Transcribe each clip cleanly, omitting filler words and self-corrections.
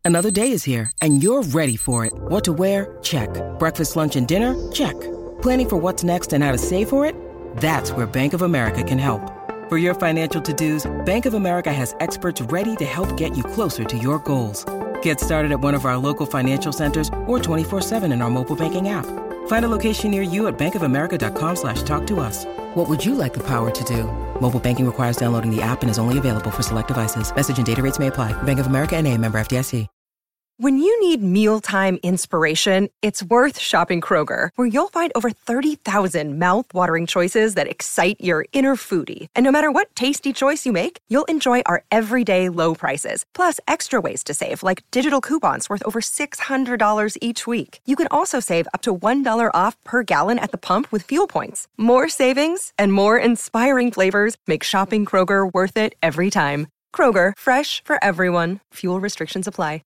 Another day is here, and you're ready for it. What to wear? Check. Breakfast, lunch, and dinner? Check. Planning for what's next and how to save for it? That's where Bank of America can help. For your financial to-dos, Bank of America has experts ready to help get you closer to your goals. Get started at one of our local financial centers or 24/7 in our mobile banking app. Find a location near you at bankofamerica.com/talktous. What would you like the power to do? Mobile banking requires downloading the app and is only available for select devices. Message and data rates may apply. Bank of America N.A., member FDIC. When you need mealtime inspiration, it's worth shopping Kroger, where you'll find over 30,000 mouth-watering choices that excite your inner foodie. And no matter what tasty choice you make, you'll enjoy our everyday low prices, plus extra ways to save, like digital coupons worth over $600 each week. You can also save up to $1 off per gallon at the pump with fuel points. More savings and more inspiring flavors make shopping Kroger worth it every time. Kroger, fresh for everyone. Fuel restrictions apply.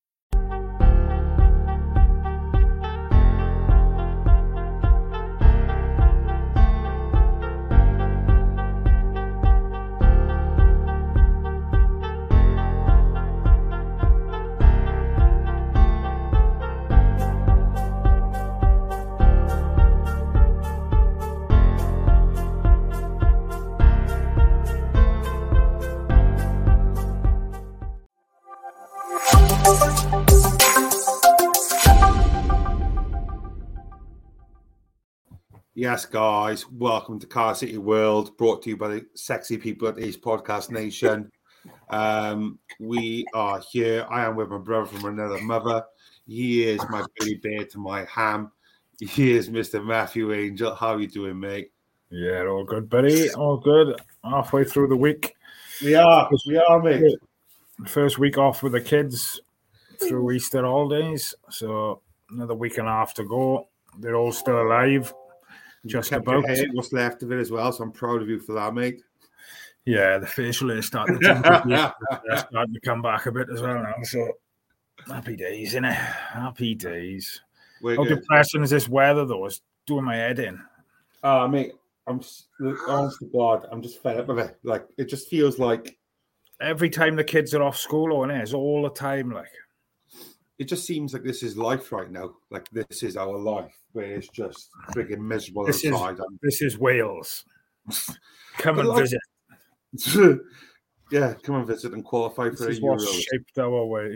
Yes, guys, welcome to Car City World, brought to you by the sexy people at Ace Podcast Nation. We are here. I am with my brother from another mother. He is my Billy Bear to my ham. He is Mr. Matthew Angel. How are you doing, mate? Yeah, all good, buddy. All good. Halfway through the week. We are, mate. First week off with the kids through Easter holidays. So another week and a half to go. They're all still alive. Just about. What's left of it as well, so I'm proud of you for that, mate. Yeah, the facial hair starting to come back a bit as well now. So happy days, innit? Happy days. How depressing is this weather, though? It's doing my head in. Mate, honest to God, I'm just fed up with it. Like, it just feels like every time the kids are off school, it's all the time, like. It just seems like this is life right now. Like, this is our life, where it's just frigging miserable outside. This is Wales. Come and visit. Yeah, come and visit and qualify for this a Euros. This is what shaped our way,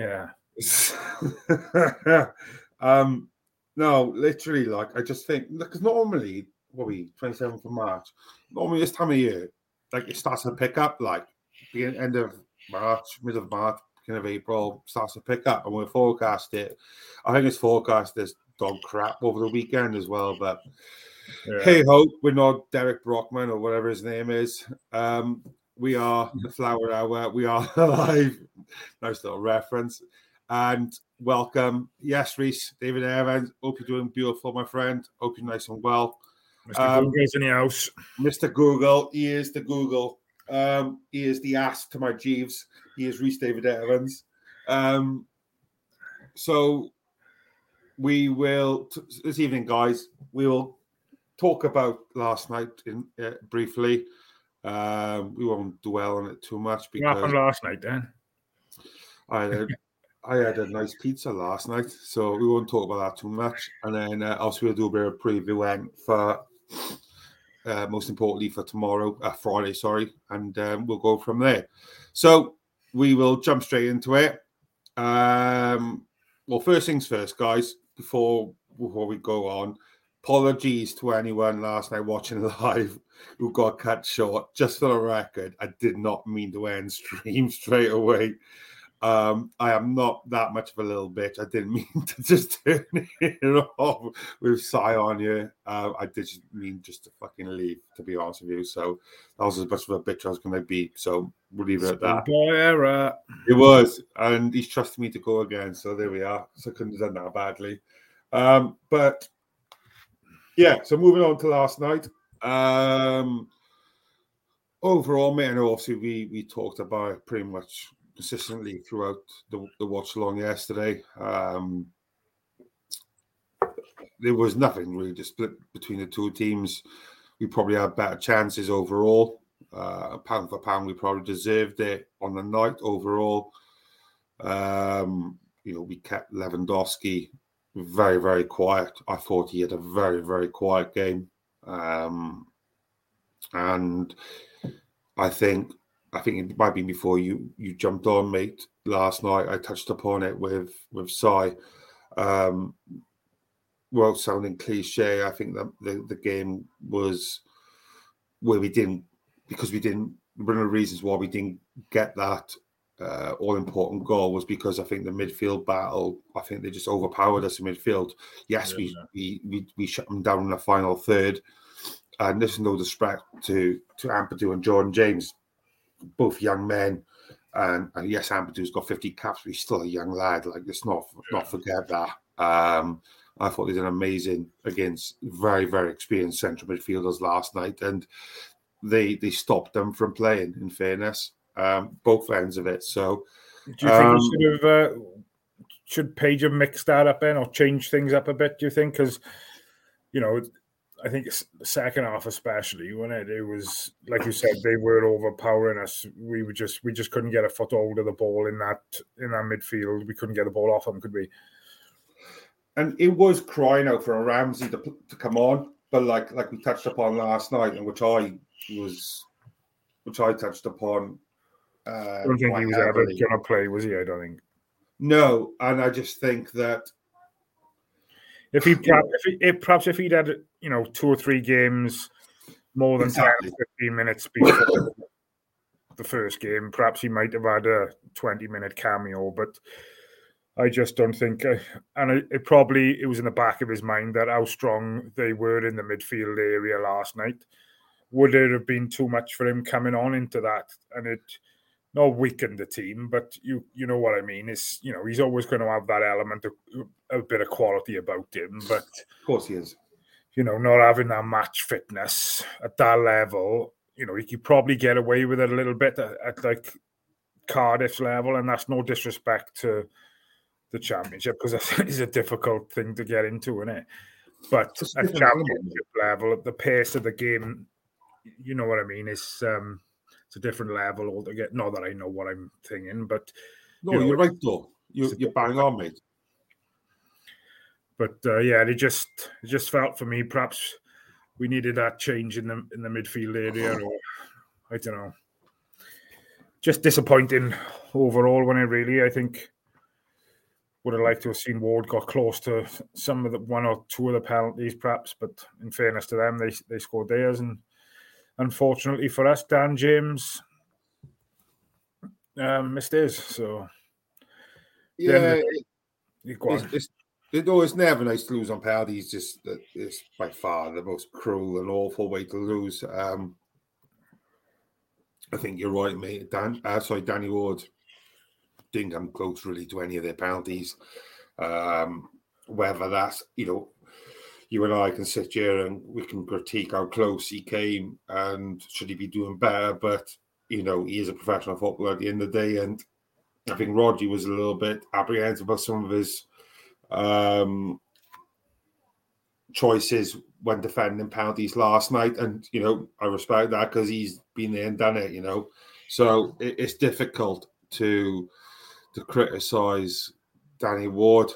yeah. No, literally, like, I just think, because normally, 27th of March, normally this time of year, like, it starts to pick up, like, the end of March, middle of March, beginning of April, starts to pick up, and we're forecast it. I think it's forecast there's dog crap over the weekend as well, but hey ho, we're not Derek Brockman or whatever his name is. We are the Flower Hour. We are alive. Nice little reference. And welcome. Yes, Reese, David Evans. Hope you're doing beautiful, my friend. Hope you're nice and well. Mr. Google's in the house. Mr. Google. He is the Google. He is the ass to my Jeeves. He is Reese David Evans. So we will, this evening, guys, we will talk about last night briefly. We won't dwell on it too much because what happened last night, Dan? I had a nice pizza last night, so we won't talk about that too much. And then also we'll do a bit of preview for most importantly for tomorrow, Friday, and we'll go from there. So we will jump straight into it. Well, first things first, guys, before we go on, apologies to anyone last night watching live who got cut short. Just for the record, I did not mean to end stream straight away. I am not that much of a little bitch. I didn't mean to just turn it off with Cy on you. I did just mean just to fucking leave, to be honest with you. So that was as much of a bitch I was going to be. So we'll leave it at that. Boy error. It was. And he's trusted me to go again. So there we are. So I couldn't have done that badly. But yeah, so moving on to last night. Overall, mate, I know obviously we talked about it pretty much consistently throughout the watch along yesterday. There was nothing really to split between the two teams. We probably had better chances overall. Pound for pound, we probably deserved it on the night overall. we kept Lewandowski very, very quiet. I thought he had a very, very quiet game. And I think it might be before you jumped on, mate, last night. I touched upon it with Si. Well, sounding cliche, I think that the game was where we didn't, one of the reasons why we didn't get that all-important goal was because I think the midfield battle, I think they just overpowered us in midfield. Yes, we shut them down in the final third. And this is no disrespect to Ampadu and Jordan James, both young men. And yes, Ampadu's got 50 caps, but he's still a young lad. Like, let's not forget that. I thought they did amazing against very, very experienced central midfielders last night. And they stopped them from playing, in fairness, both ends of it. So, do you think should Page have mixed that up in or changed things up a bit? Do you think? Because I think the second half, especially when it was like you said, they were overpowering us. We just couldn't get a foothold of the ball in that midfield. We couldn't get the ball off them, could we? And it was crying out for a Ramsey to come on, but like we touched upon last night, and which I touched upon. I don't think he was ever going to play, was he? I don't think. No, and I just think that if he'd had 2 or 3 games more than 10 or 15 minutes before the first game, perhaps he might have had a 20-minute cameo. But I just don't think, and it was in the back of his mind that how strong they were in the midfield area last night. Would it have been too much for him coming on into that? And it not weakened the team, but you know what I mean. It's he's always going to have that element of a bit of quality about him, but of course he is. Not having that match fitness at that level, he could probably get away with it a little bit at like Cardiff's level, and that's no disrespect to the Championship, because it's a difficult thing to get into, isn't it? But at Championship level, the pace of the game, you know what I mean, it's a different level altogether. Not that I know what I'm thinking, but no, you're right though. You're bang on, mate. But it just felt for me perhaps we needed that change in the midfield area, or I don't know. Just disappointing overall. When I think would have liked to have seen Ward got close to some of the 1 or 2 of the penalties, perhaps. But in fairness to them, they scored theirs, and unfortunately for us, Dan James missed his. So yeah, it's never nice to lose on penalties. It's by far the most cruel and awful way to lose. I think you're right, mate. Danny Ward didn't come close really to any of their penalties. Whether that's you and I can sit here and we can critique how close he came and should he be doing better, but he is a professional footballer at the end of the day, and I think Rodri was a little bit apprehensive about some of his choices when defending penalties last night, and I respect that because he's been there and done it. So it's difficult to criticise Danny Ward.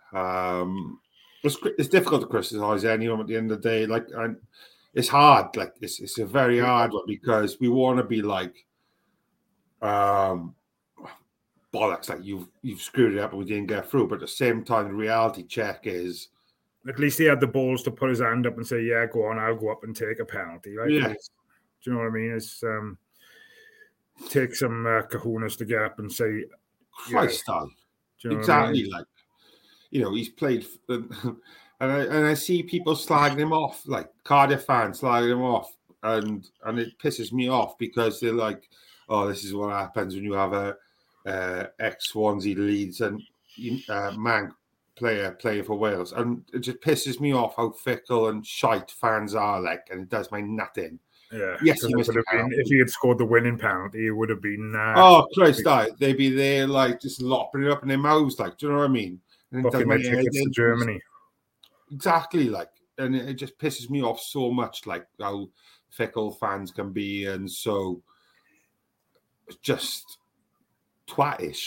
It's difficult to criticise anyone at the end of the day. And it's hard. It's a very hard one because we want to be like, bollocks, like you've screwed it up and we didn't get through. But at the same time, the reality check is, at least he had the balls to put his hand up and say, "Yeah, go on, I'll go up and take a penalty." Right? Yeah. Do you know what I mean? It's take some kahunas to get up and say, Christ, exactly. I mean? He's played, and I see people slagging him off, like Cardiff fans slagging him off, and it pisses me off because they're like, "Oh, this is what happens when you have a ex-Swansea Leeds and man player playing for Wales," and it just pisses me off how fickle and shite fans are, and it does my nutting. Yeah. Yes, he must have been. If he had scored the winning penalty, it would have been. Oh Christ! They'd be there just lopping it up in their mouths, do you know what I mean? And booking their tickets to Germany. Exactly, and it just pisses me off so much, how fickle fans can be, and so just twattish.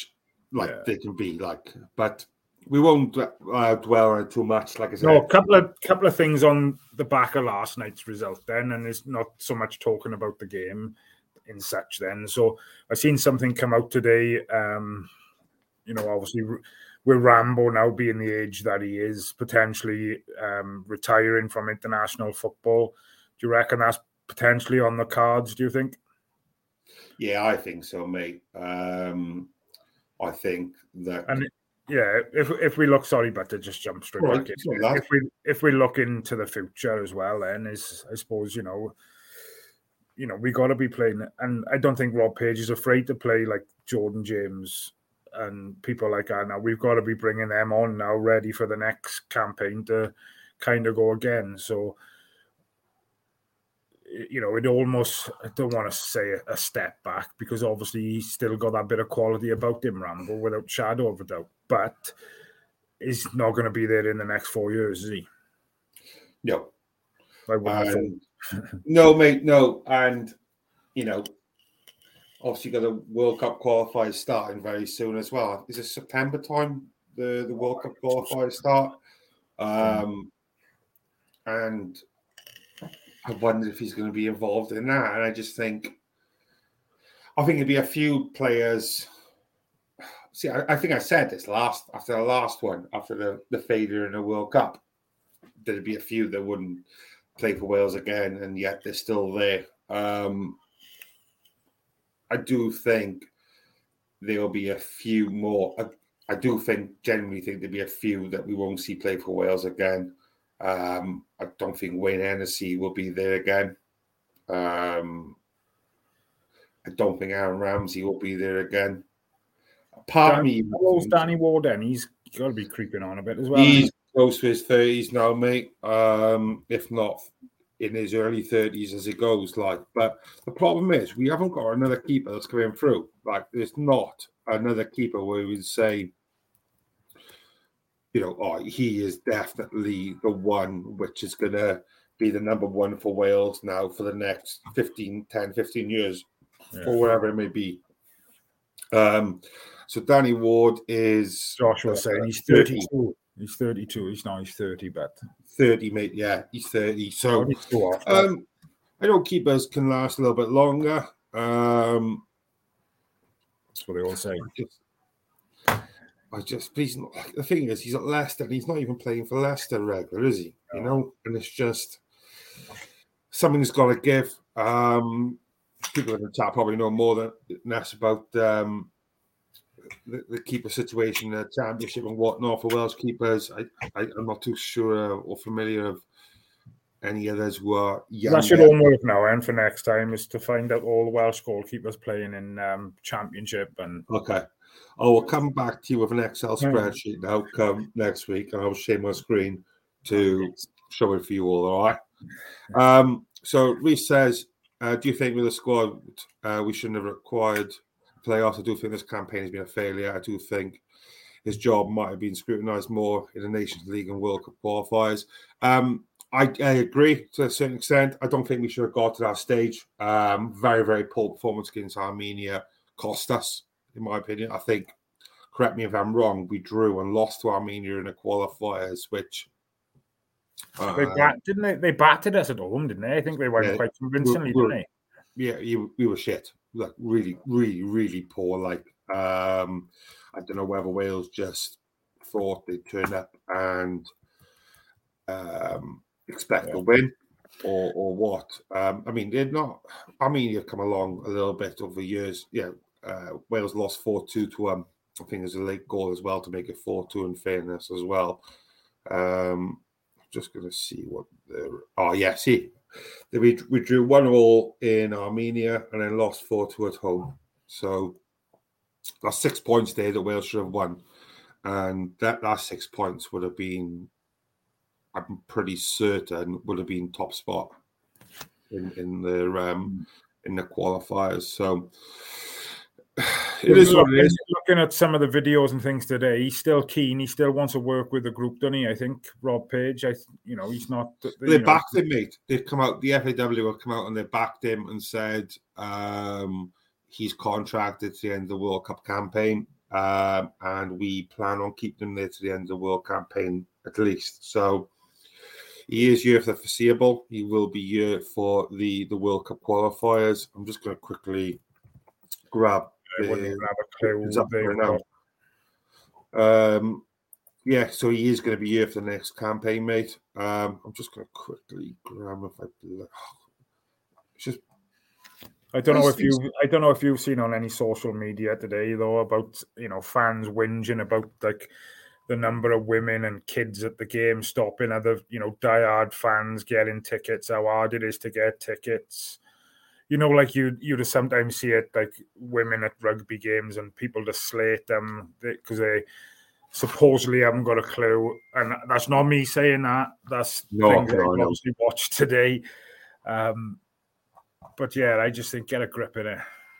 they can be like, but we won't dwell on it too much. Like I said, no, a couple of things on the back of last night's result. Then, and it's not so much talking about the game in such. Then, so I've seen something come out today. Obviously, with Rambo now being the age that he is, potentially retiring from international football. Do you reckon that's potentially on the cards? Do you think? Yeah, I think so, mate. I think that, and if we look, sorry, but to just jump straight back in. If we look into the future as well, then I suppose we got to be playing, and I don't think Rob Page is afraid to play like Jordan James and people like that. Now we've got to be bringing them on now, ready for the next campaign to kind of go again. So, it almost, I don't want to say a step back, because obviously he's still got that bit of quality about him, Rambo, without shadow of a doubt. But he's not going to be there in the next 4 years, is he? No. No, mate, no. And, obviously got a World Cup qualifiers starting very soon as well. Is it September time, the World Cup qualifiers start? And I wonder if he's going to be involved in that. And I think it'd be a few players. See, I think I said this after the last one, after the failure in the World Cup, there'd be a few that wouldn't play for Wales again, and yet they're still there. I do think there'll be a few more. I genuinely think there'll be a few that we won't see play for Wales again. I don't think Wayne Hennessy will be there again. I don't think Aaron Ramsey will be there again. Danny Ward, then he's got to be creeping on a bit as well. He's close to his 30s now, mate. If not in his early 30s as it goes. But the problem is we haven't got another keeper that's coming through. There's not another keeper where we would say, he is definitely the one which is going to be the number one for Wales now for the next 15 years, or whatever it may be. So Danny Ward is... Joshua saying he's 32. He's 32. He's 30, but... 30, mate, yeah. He's 30. So I know keepers can last a little bit longer. That's what they all say. The thing is, he's at Leicester and he's not even playing for Leicester regular, is he? And it's just something's got to give. People in the chat probably know more than us about the keeper situation, the championship and whatnot for Welsh keepers. I'm not too sure or familiar of any others who are young. That's your homework now, and for next time is to find out all the Welsh goalkeepers playing in championship. And okay. I will come back to you with an Excel spreadsheet now come next week, and I'll share my screen to show it for you all right? So Reece says, do you think with the squad we shouldn't have required playoffs? I do think this campaign has been a failure. I do think his job might have been scrutinised more in the Nations League and World Cup qualifiers. I agree to a certain extent. I don't think we should have got to that stage. Very, very poor performance against Armenia cost us, in my opinion. I think, correct me if I'm wrong, we drew and lost to Armenia in the qualifiers, which... didn't they? They battered us at home, didn't they? I think they went quite convincingly, didn't they? Yeah, we were shit. Really, really, really poor. I don't know whether Wales just thought they'd turn up and expect a win or what. They're not... Armenia have come along a little bit over the years. Yeah, Wales lost 4-2 to them. I think there's a late goal as well to make it 4-2 in fairness as well. Just going to see what they're... we drew 1-1 in Armenia and then lost 4-2 at home. So that's 6 points there that Wales should have won. And that last 6 points would have been, I'm pretty certain, would have been top spot in the qualifiers. So it is what it is. Looking at some of the videos and things today, he's still keen. He still wants to work with the group, doesn't he? I think Rob Page. He's not. They backed him, mate. They've come out. The FAW have come out and they backed him and said he's contracted to the end of the World Cup campaign. and we plan on keeping him there to the end of the World campaign at least. So he is here for the foreseeable. He will be here for the World Cup qualifiers. I'm just going to quickly grab. I wouldn't even have a clue. Yeah, so he is going to be here for the next campaign, mate. I'm just going to quickly grab if I. Just. I don't know if you've seen on any social media today though about fans whinging about like the number of women and kids at the game stopping other diehard fans getting tickets, how hard it is to get tickets. Like you'd sometimes see it like women at rugby games and people just slate them because they supposedly haven't got a clue, and that's not me saying that. That's things I've obviously watched today. But yeah, I just think get a grip in it.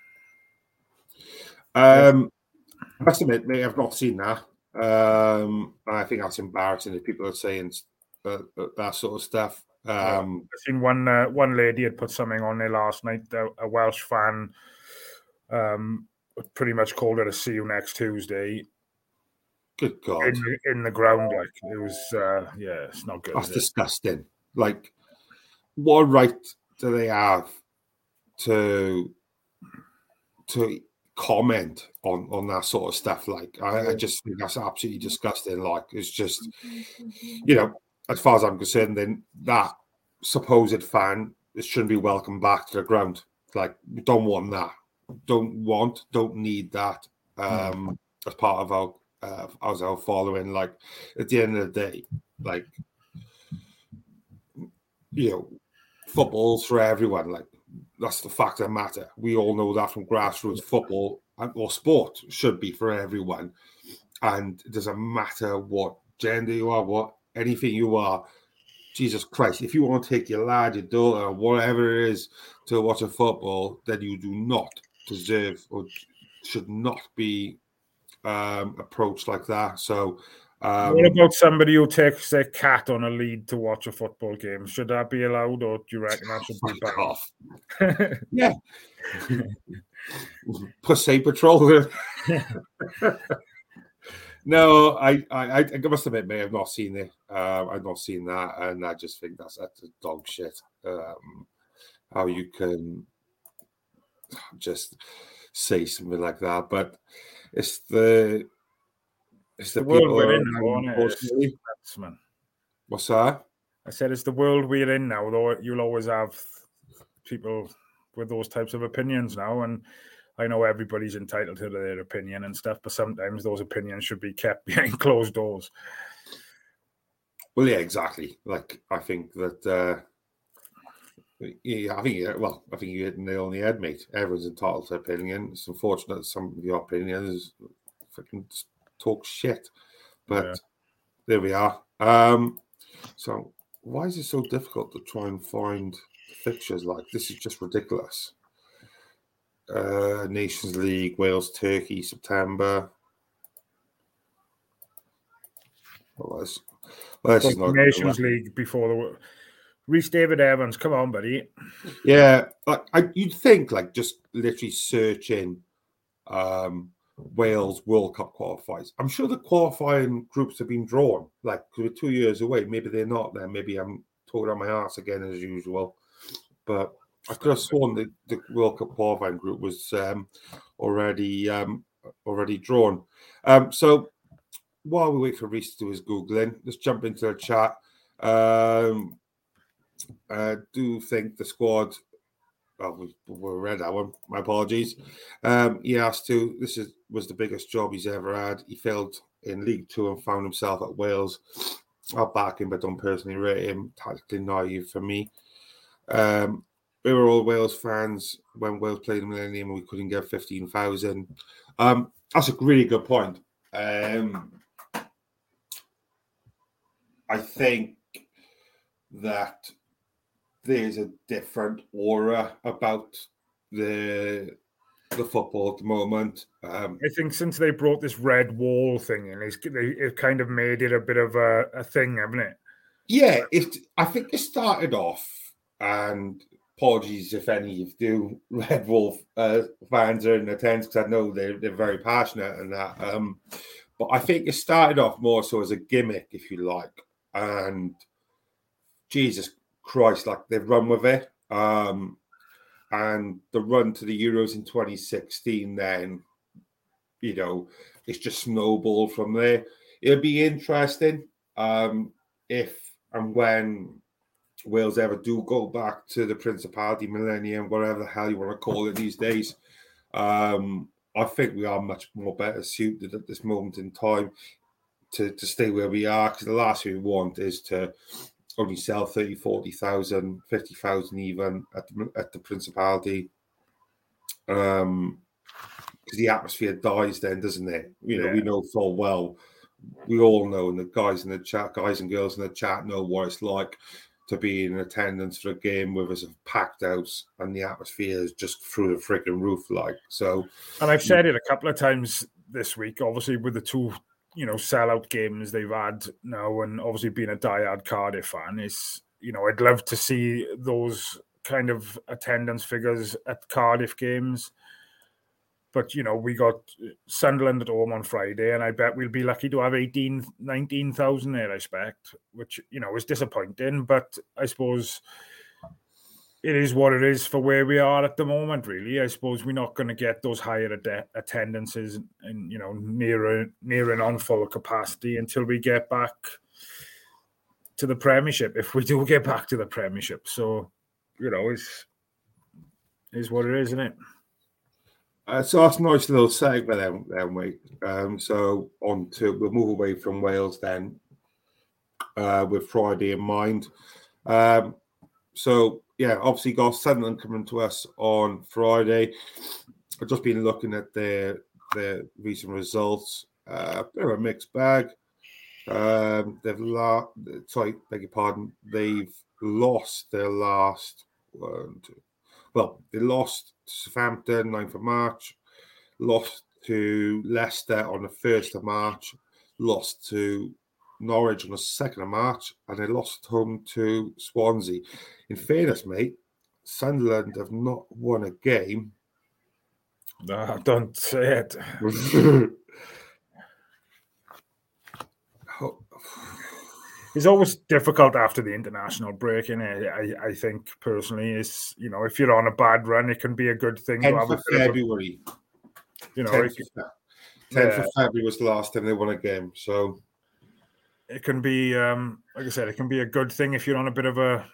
I must admit, mate, I've not seen that. I think that's embarrassing if people are saying that sort of stuff. I've seen one lady had put something on there last night. A Welsh fan pretty much called it a "see you next Tuesday." Good God! In the ground, like it was. It's not good. That's disgusting. Like, what right do they have to comment on that sort of stuff? Like, I just think that's absolutely disgusting. Like, it's just, as far as I'm concerned, then that supposed fan shouldn't be welcomed back to the ground. Like, we don't want that. Don't need that as part of our as our following. Like, at the end of the day, like, football's for everyone. Like, that's the fact of the matter. We all know that from grassroots football or sport should be for everyone. And it doesn't matter what gender you are, anything you are. Jesus Christ, if you want to take your lad, your daughter, whatever it is to watch a football, then you do not deserve or should not be approached like that. So what about somebody who takes their cat on a lead to watch a football game? Should that be allowed, or do you reckon that should be banned? Yeah. Pussy patrol. No, I must admit, mate, I've not seen it. I've not seen that, and I just think that's a dog shit. How you can just say something like that, but it's the world we're in now, What's that? I said it's the world we're in now, though you'll always have people with those types of opinions now, and I know everybody's entitled to their opinion and stuff, but sometimes those opinions should be kept behind closed doors. Well, yeah, exactly. Like, I think that I think you hit the nail on the head, mate. Everyone's entitled to opinion. It's unfortunate that some of your opinions freaking talk shit, but there we are. So why is it so difficult to try and find fixtures? Like, this is just ridiculous. Nations League, Wales, Turkey, September. This is not Nations League before the Reece David Evans. Come on, buddy. Yeah, you'd think like just literally searching Wales World Cup qualifiers. I'm sure the qualifying groups have been drawn. Like, we're 2 years away. Maybe they're not there. Maybe I'm talking on my ass again as usual. But I could have sworn the World Cup qualifying group was already drawn. So while we wait for Reece to do his Googling, let's jump into the chat. I do think the squad. Oh, we read that one. My apologies. He asked to. This was the biggest job he's ever had. He failed in League Two and found himself at Wales. I'll back him, but don't personally rate him. Tactically naive for me. We were all Wales fans when Wales played the Millennium and we couldn't get 15,000. That's a really good point. I think that there's a different aura about the football at the moment. I think since they brought this red wall thing in, it kind of made it a bit of a thing, haven't it? Yeah, I think it started off, and apologies if any of you Red Wolf fans are in attendance, because I know they're very passionate and that. But I think it started off more so as a gimmick, if you like, and Jesus Christ, like they've run with it. And the run to the Euros in 2016, then, it's just snowballed from there. It'll be interesting if and when Wales ever do go back to the Principality, Millennium, whatever the hell you want to call it these days. I think we are much more better suited at this moment in time to stay where we are, because the last thing we want is to only sell 30, 40,000, 50,000 even at the Principality. Because the atmosphere dies then, doesn't it? We know full well, we all know, and the guys in the chat, guys and girls in the chat know what it's like to be in attendance for a game with us, a packed house, and the atmosphere is just through the freaking roof, like. So, and I've said it a couple of times this week, obviously with the two, sellout games they've had now, and obviously being a diehard Cardiff fan, is, I'd love to see those kind of attendance figures at Cardiff games. But, we got Sunderland at home on Friday, and I bet we'll be lucky to have 18,000, 19,000 there, I expect, which, is disappointing. But I suppose it is what it is for where we are at the moment, really. I suppose we're not going to get those higher attendances and, nearing on full capacity until we get back to the Premiership, if we do get back to the Premiership. So, it's what it is, isn't it? So that's a nice little segue then, mate. So we'll move away from Wales then, with Friday in mind. So yeah, obviously got Sunderland coming to us on Friday. I've just been looking at their recent results. Bit of a mixed bag. They've lost their last one, two. Well, they lost to Southampton, 9th of March, lost to Leicester on the 1st of March, lost to Norwich on the 2nd of March, and they lost home to Swansea. In fairness, mate, Sunderland have not won a game. No, don't say it. It's always difficult after the international break, and I think personally is, if you're on a bad run, it can be a good thing. 10th of February. 10th of February was the last time they won a game. So it can be, like I said, it can be a good thing if you're on a bit of a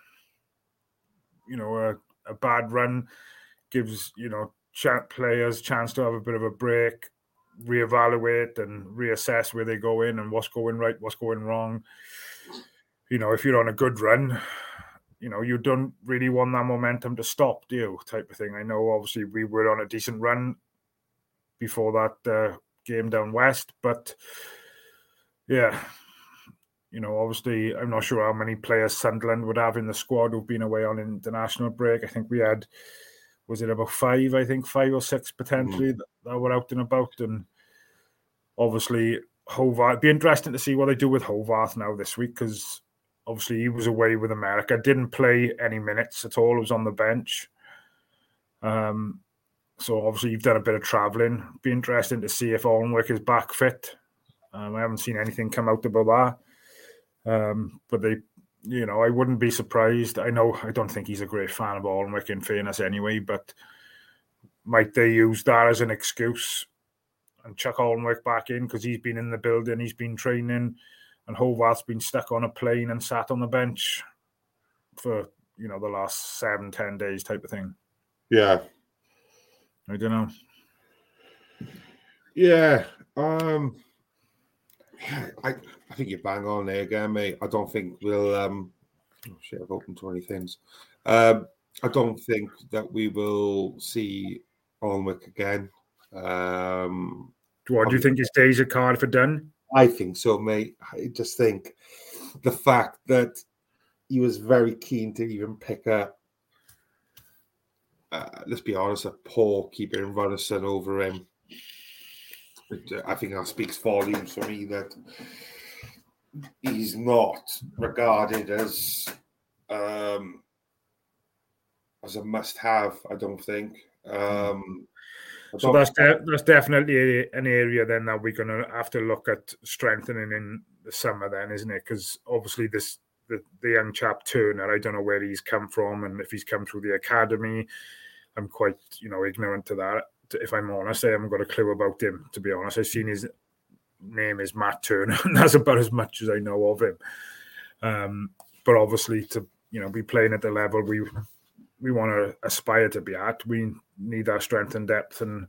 bad run. Gives, players chance to have a bit of a break, reevaluate and reassess where they go in and what's going right, what's going wrong. If you're on a good run, you don't really want that momentum to stop, do you? Type of thing. I know, obviously, we were on a decent run before that game down west, but yeah, obviously, I'm not sure how many players Sunderland would have in the squad who've been away on an international break. I think we had, was it about 5? I think 5 or 6 potentially that were out and about, and obviously Hovarth. It'd be interesting to see what they do with Hovarth now this week, because obviously he was away with America, didn't play any minutes at all, was on the bench. So obviously you've done a bit of travelling. Be interesting to see if Alnwick is back fit. I haven't seen anything come out about that. But they, I wouldn't be surprised. I don't think he's a great fan of Alnwick, in fairness anyway, but might they use that as an excuse and chuck Alnwick back in, because he's been in the building, he's been training, and Hovarth's been stuck on a plane and sat on the bench for, the last 7-10 days type of thing. Yeah. I don't know. Yeah. I think you're bang on there again, mate. I don't think we'll I've opened 20 things. I don't think that we will see Alnwick again. What do you think his days at Cardiff are done? I think so, mate. I just think the fact that he was very keen to even pick up, let's be honest, a poor keeper in Runnison over him. I think that speaks volumes for me that he's not regarded as as a must-have. I don't think. So that's definitely an area then that we're going to have to look at strengthening in the summer, then, isn't it? Because obviously the young chap Turner, I don't know where he's come from and if he's come through the academy. I'm quite ignorant to that. If I'm honest, I haven't got a clue about him. To be honest, I've seen his name is Matt Turner, and that's about as much as I know of him. But obviously, to be playing at the level we want to aspire to be at, we need our strength and depth and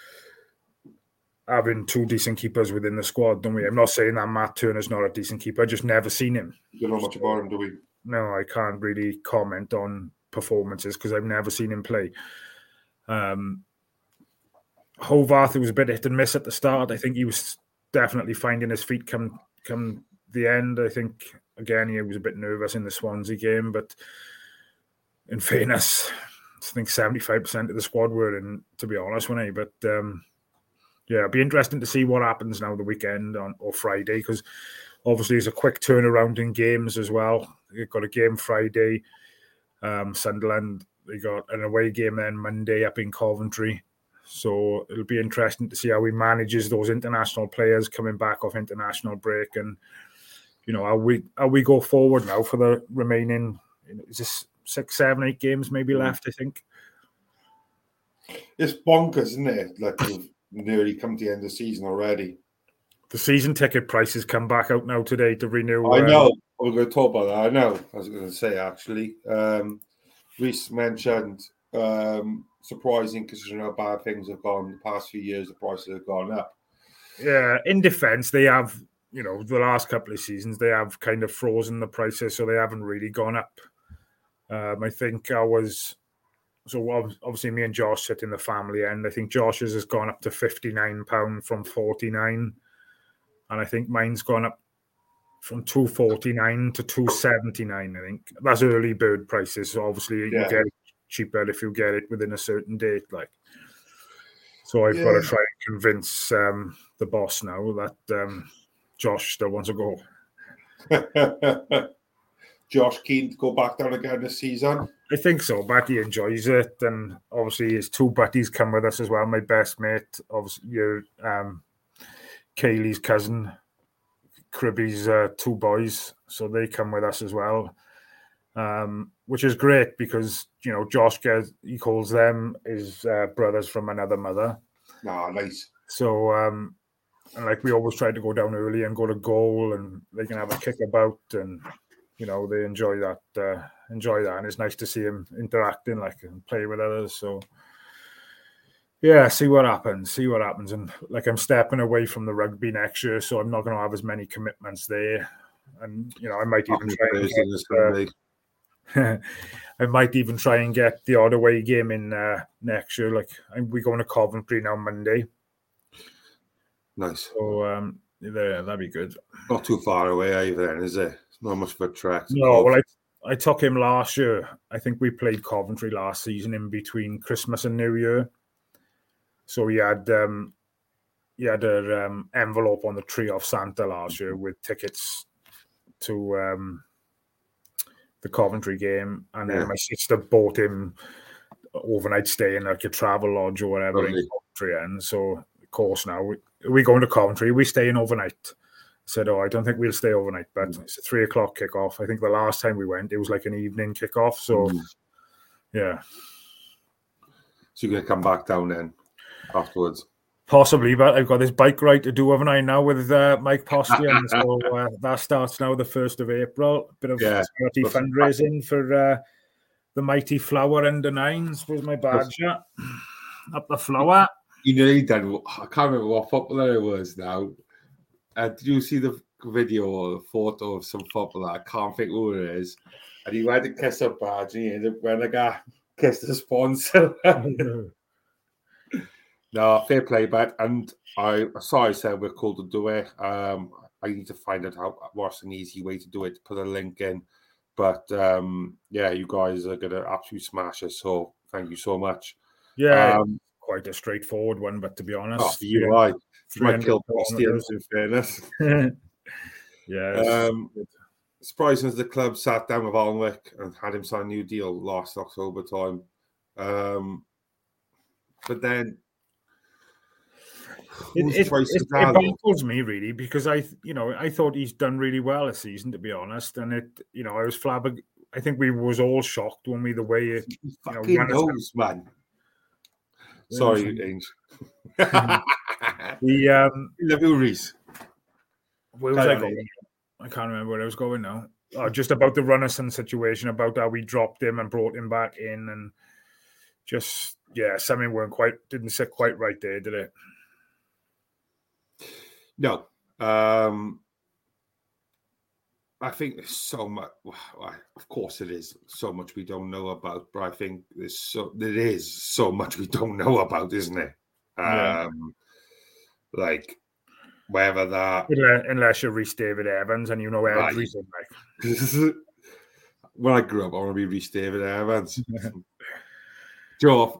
having two decent keepers within the squad, don't we? I'm not saying that Matt Turner's not a decent keeper. I just never seen him. You don't know much about him, do we? No, I can't really comment on performances because I've never seen him play. Hovarth, who was a bit hit and miss at the start, I think he was definitely finding his feet come the end. I think, again, he was a bit nervous in the Swansea game, but in fairness, I think 75% of the squad were in, to be honest, weren't they? But it'll be interesting to see what happens now the weekend or Friday, because obviously it's a quick turnaround in games as well. They've got a game Friday, Sunderland. They got an away game then Monday up in Coventry. So it'll be interesting to see how he manages those international players coming back off international break, and how we go forward now for the remaining. Is this 6, 7, 8 games maybe left? I think it's bonkers, isn't it? Like we've nearly come to the end of the season already. The season ticket prices come back out now today to renew. I know. We're going to talk about that. I know. I was going to say actually. Reece mentioned. Surprising considering how bad things have gone the past few years. The prices have gone up. Yeah, in defence, they have, the last couple of seasons, they have kind of frozen the prices, so they haven't really gone up. I think obviously me and Josh sit in the family end. I think Josh's has gone up to £59 from £49, and I think mine's gone up from £2.49 to £2.79. I think that's early bird prices. So obviously you get it cheaper if you get it within a certain date. So I've got to try and convince the boss now that Josh still wants to go. Josh keen to go back down again this season? I think so, but he enjoys it, and obviously his two buddies come with us as well. My best mate, obviously, Kaylee's cousin, Cribby's two boys, so they come with us as well, which is great because Josh he calls them his brothers from another mother. Ah, nice. So and we always try to go down early and go to goal, and they can have a kick about, and they enjoy that. And it's nice to see him interacting, and play with others. So yeah, see what happens. And I'm stepping away from the rugby next year, so I'm not going to have as many commitments there. And I might even try and get the odd away game in next year. We're going to Coventry now Monday. Nice. So that'd be good. Not too far away either, then, is it? It's not much of a trek. No, well, I took him last year. I think we played Coventry last season in between Christmas and New Year. So he had an envelope on the tree of Santa last year with tickets to the Coventry game, and then my sister bought him overnight stay in a travel lodge or whatever in Coventry. And so, of course, now we're going to Coventry. We're staying overnight. I said, I don't think we'll stay overnight, but it's a 3:00 kickoff. I think the last time we went, it was like an evening kickoff. So, yeah. So you're going to come back down then afterwards? Possibly, but I've got this bike ride to do overnight now with Mike Postian. So that starts now the 1st of April. Bit of charity fundraising for the Mighty Flower under 9s. Where's my badge at? Up the flower. You nearly done. I can't remember what footballer it was now. Did you see the video or the photo of some footballer? I can't think who it is. And he went to kiss a badge and he ended up when the guy kissed the sponsor. No, fair play, but and I said we're called to do it. I need to find out what's an easy way to do it, put a link in. But you guys are gonna absolutely smash it. So thank you so much. Yeah, quite a straightforward one, but to be honest, you might kill Postians in fairness. Yeah. surprising as the club sat down with Alnwick and had him sign a new deal last October time. But then it baffles me really, because I thought he's done really well this season, to be honest. And I was flabbergasted. I think we was all shocked when the way it fucking knows, man. Sorry, Ainge. Love you, Reese. Where was I going? I can't remember where I was going now. Just about the Runnison situation, about how we dropped him and brought him back in, and just something didn't sit quite right there, did it? No. I think there's so much. Of course, it is so much we don't know about, but I think there is so much we don't know about, isn't it? Like whether that, unless you're Rhys David Evans and everything. Like when I grew up, I want to be Rhys David Evans. Joe,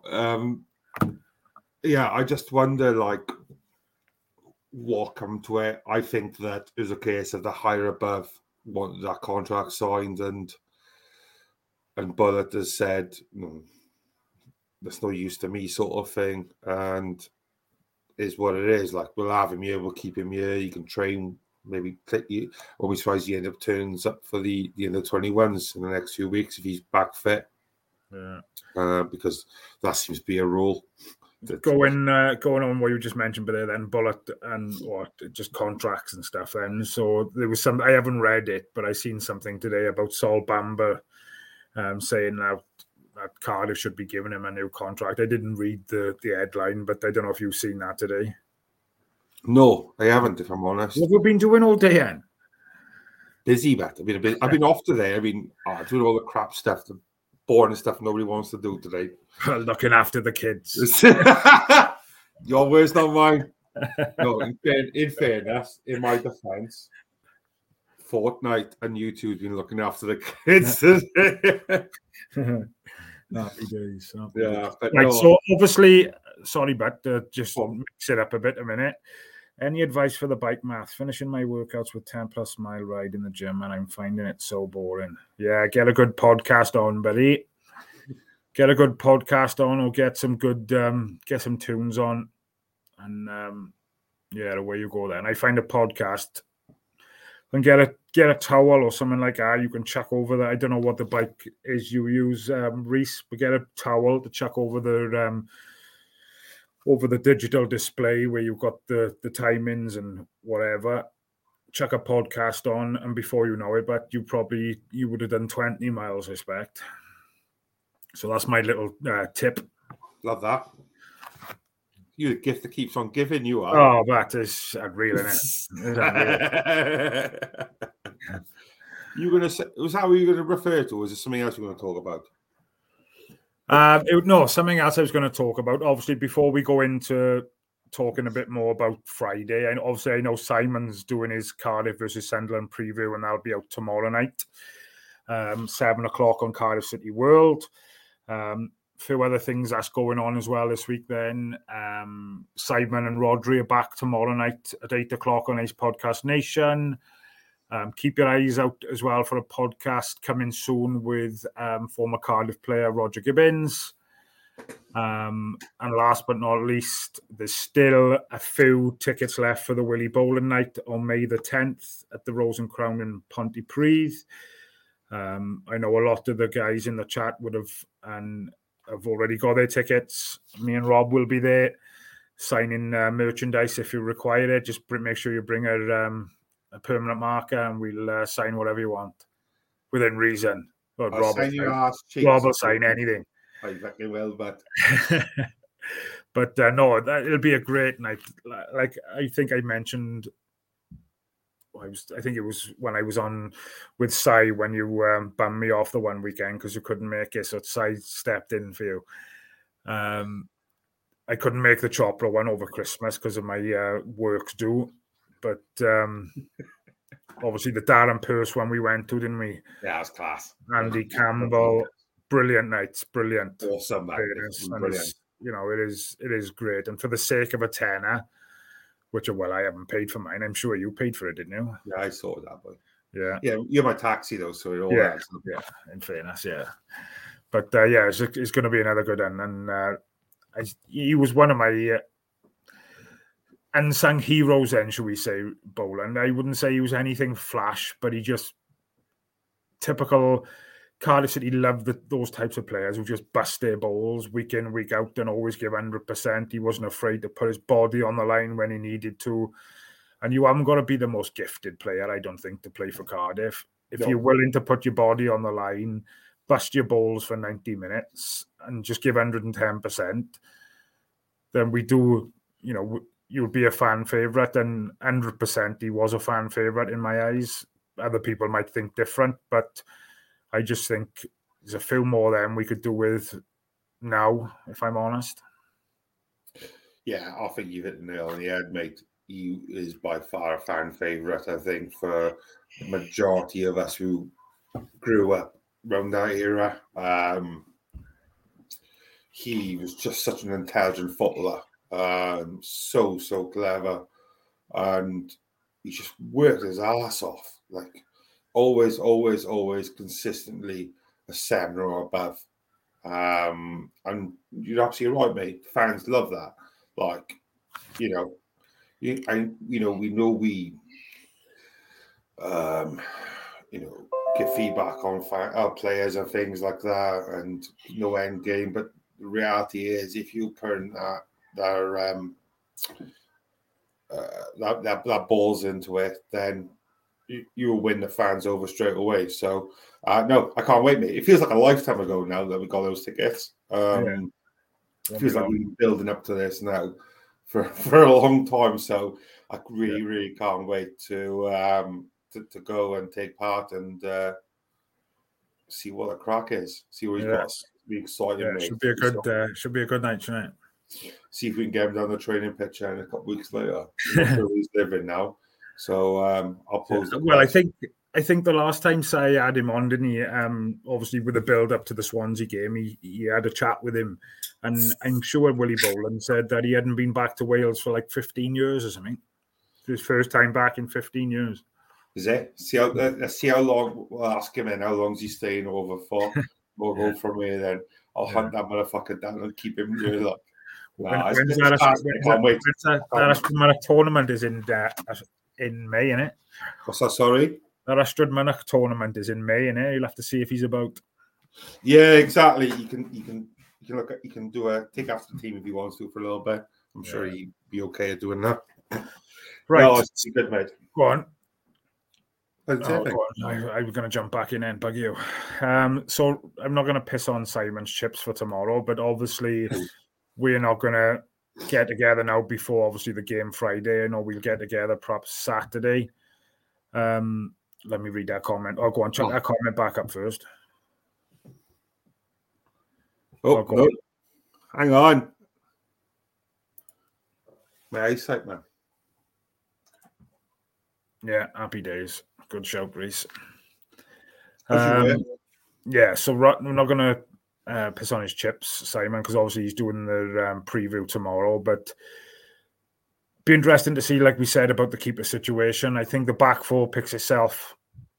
I just wonder, like, what come to it. I think that is a case of the higher above wanted that contract signed, and Bullet has said, no, that's no use to me, sort of thing, and is what it is. Like, we'll have him here, we'll keep him here, you can train, maybe click you. Always tries he end up turns up for the under 21s in the next few weeks if he's back fit. Yeah. Because that seems to be a rule. Going on what you just mentioned, but then Bullet and just contracts and stuff. Then so there was some. I haven't read it, but I seen something today about Sol Bamba saying that Cardiff should be giving him a new contract. I didn't read the headline, but I don't know if you've seen that today. No, I haven't. If I'm honest, what have we been doing all day, then? Busy, but I've been off today. I've been doing all the crap stuff, the boring stuff nobody wants to do today. Looking after the kids. Your words, not mine. No, in fairness, in my defense, Fortnite and YouTube's been looking after the kids. Happy days. Yeah. Right, so obviously, sorry, but just mix it up a bit a minute. Any advice for the bike math? Finishing my workouts with 10+ mile ride in the gym, and I'm finding it so boring. Yeah, get a good podcast on, buddy. Get a good podcast on, or get some good, get some tunes on, and away you go. Then I find a podcast and get a towel or something like that. You can chuck over that. I don't know what the bike is you use, Reese, but get a towel to chuck over the digital display where you've got the timings and whatever. Chuck a podcast on, and before you know it, but you would have done 20 miles, I expect. So that's my little tip. Love that. You're the gift that keeps on giving, you are. Oh, that is unreal, isn't it? You going to say, was that what you were going to refer to, or is it something else you're going to talk about? No, something else I was going to talk about. Obviously, before we go into talking a bit more about Friday, and obviously I know Simon's doing his Cardiff versus Sunderland preview, and that'll be out tomorrow night, 7:00 on Cardiff City World. Few other things that's going on as well this week. Then Simon and Rodri are back tomorrow night at 8:00 on Ace Podcast Nation. Keep your eyes out as well for a podcast coming soon with former Cardiff player Roger Gibbons. And last but not least, there's still a few tickets left for the Willie Bowling night on May the 10th at the Rose and Crown in Pontypridd. I know a lot of the guys in the chat would have already got their tickets. Me and Rob will be there signing merchandise if you require it. Just make sure you bring a permanent marker, and we'll sign whatever you want within reason. Rob will sign anything. I fucking will, but but no, it'll be a great night. Like I think I mentioned, I think it was when I was on with Sai when you banned me off the one weekend because you couldn't make it, so Sai stepped in for you. I couldn't make the Chopra one over Christmas because of my work due, but obviously the Darren Purse one we went to, didn't we? Yeah, it was class. Andy Campbell, brilliant nights, brilliant, awesome, man. Brilliant. It is great, and for the sake of a tenner, which I haven't paid for mine. I'm sure you paid for it, didn't you? Yeah, I saw that, boy. Yeah. Yeah, you're my taxi though, so it all Yeah, adds up. yeah. In fairness, yeah. But yeah, it's going to be another good one, and he was one of my unsung heroes. Then, shall we say, Boland? I wouldn't say he was anything flash, but he just typical Cardiff City loved those types of players who just bust their balls week in, week out, and always give 100%. He wasn't afraid to put his body on the line when he needed to. And you haven't got to be the most gifted player, I don't think, to play for Cardiff. If you're willing to put your body on the line, bust your balls for 90 minutes and just give 110%, then we do, you'll be a fan favourite. And 100% he was a fan favourite in my eyes. Other people might think different, but I just think there's a few more than we could do with now, if I'm honest. Yeah, I think you've hit the nail on the head, mate. He is by far a fan favourite, I think, for the majority of us who grew up around that era. He was just such an intelligent footballer, so clever, and he just worked his ass off, like always consistently a 7 or above. And you're absolutely right, mate. Fans love that. Like, we give feedback on players and things like that, and no end game. But the reality is, if you put that balls into it, then you will win the fans over straight away. So, no, I can't wait, mate. It feels like a lifetime ago now that we got those tickets. It feels like we've been building up to this now for a long time. So I really can't wait to go and take part and see what the crack is. See what he's got. Be exciting, mate. Should be a good night tonight. See if we can get him down the training pitch and a couple of weeks later. I'm not sure he's living now. So I'll pose the question. I think the last time Sai had him on, didn't he? Obviously, with the build up to the Swansea game, he had a chat with him, and I'm sure Willie Boland said that he hadn't been back to Wales for like 15 years or something. His first time back in 15 years. Is it? See how long. We'll ask him. And how long's he staying over for? We'll go from here. Then I'll hunt that motherfucker down and keep him here. Like, that tournament is in May, innit? What's that? Sorry. That Astrid Munich tournament is in May, innit? You'll have to see if he's about. Yeah, exactly. You can look at, you can take after the team if he wants to for a little bit. I'm sure he'd be okay at doing that. Right. No, it's good, mate. Go on. I was going to jump back in and bug you. So I'm not going to piss on Simon's chips for tomorrow, but obviously we're not going to get together now before obviously the game Friday. I know we'll get together perhaps Saturday. Let me read that comment. Go on, check that comment back up first. No. Hang on. My eyesight, man. Yeah, happy days. Good shout, Reese. Yeah, so we're not going to piss on his chips, Simon, because obviously he's doing the preview tomorrow. But be interesting to see, like we said, about the keeper situation. I think the back four picks itself.